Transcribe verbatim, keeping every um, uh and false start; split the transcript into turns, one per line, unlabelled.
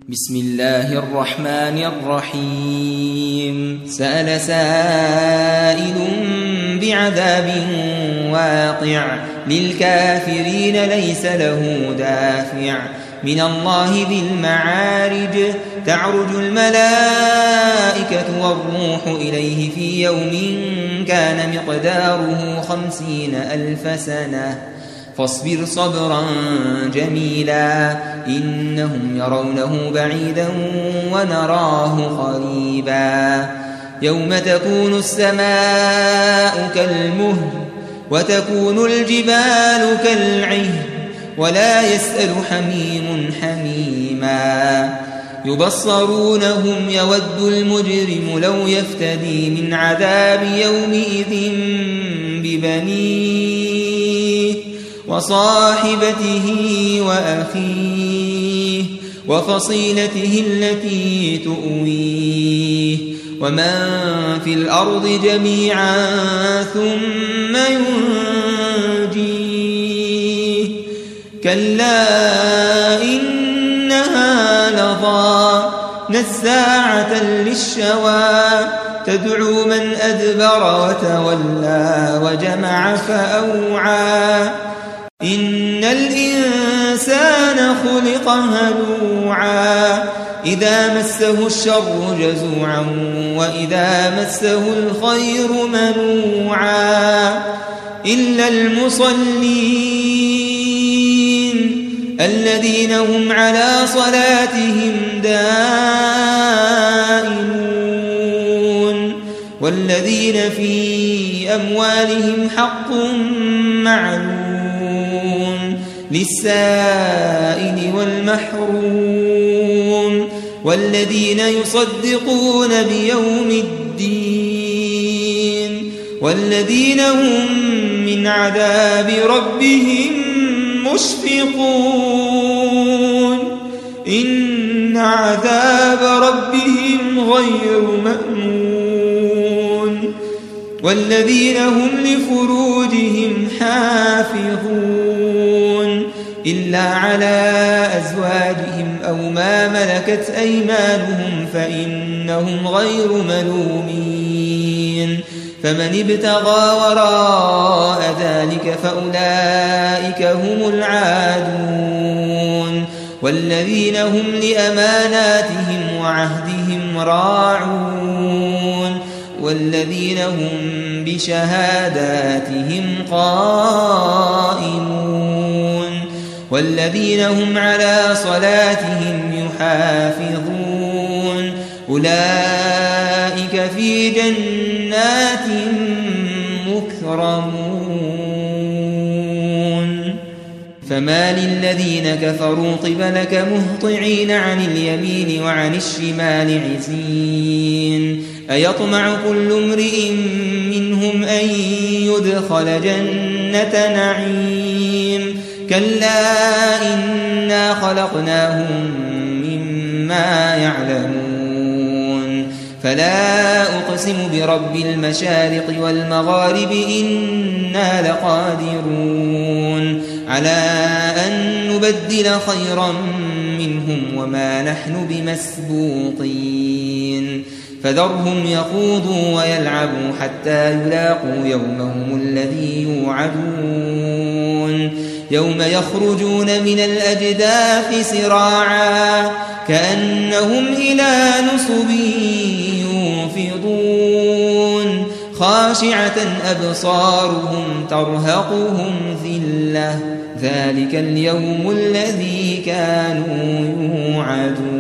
بسم الله الرحمن الرحيم سأل سائل بعذاب واقع للكافرين ليس له دافع من الله ذي المعارج تعرج الملائكة والروح إليه في يوم كان مقداره خمسين ألف سنة فاصبر صبرا جميلا إنهم يرونه بعيدا ونراه قريبا يوم تكون السماء كالمهل وتكون الجبال كالعهن ولا يسأل حميم حميما يبصرونهم يود المجرم لو يفتدي من عذاب يومئذ ببنيه وصاحبته وأخيه وفصيلته التي تؤويه ومن في الأرض جميعا ثم ينجيه كلا إنها لظى نزاعة للشوى تدعو من أدبر وتولى وجمع فأوعى إن الإنسان خلق هلوعا إذا مسه الشر جزوعا وإذا مسه الخير منوعا إلا المصلين الذين هم على صلاتهم دائمون والذين في أموالهم حق معلوم للسائل والمحروم والذين يصدقون بيوم الدين والذين هم من عذاب ربهم مشفقون إن عذاب ربهم غير مأمون والذين هم لفروجهم حافظون إلا على أزواجهم أو ما ملكت أيمانهم فإنهم غير ملومين فمن ابتغى وراء ذلك فأولئك هم العادون والذين هم لأماناتهم وعهدهم راعون والذين هم بشهاداتهم قائمون والذين هم على صلاتهم يحافظون أولئك في جنات مكرمون فما للذين كفروا قبلك مهطعين عن اليمين وعن الشمال عزين أيطمع كل امرئ منهم أن يدخل جنة نعيم كلا إنا خلقناهم مما يعلمون فلا أقسم برب المشارق والمغارب إنا لقادرون على أن نبدل خيرا منهم وما نحن بمسبوقين فذرهم يخوضوا ويلعبوا حتى يلاقوا يومهم الذي يوعدون يوم يخرجون من الأجداث سراعا كأنهم إلى نصب يوفضون خاشعة أبصارهم ترهقهم ذلة ذلك اليوم الذي كانوا يوعدون.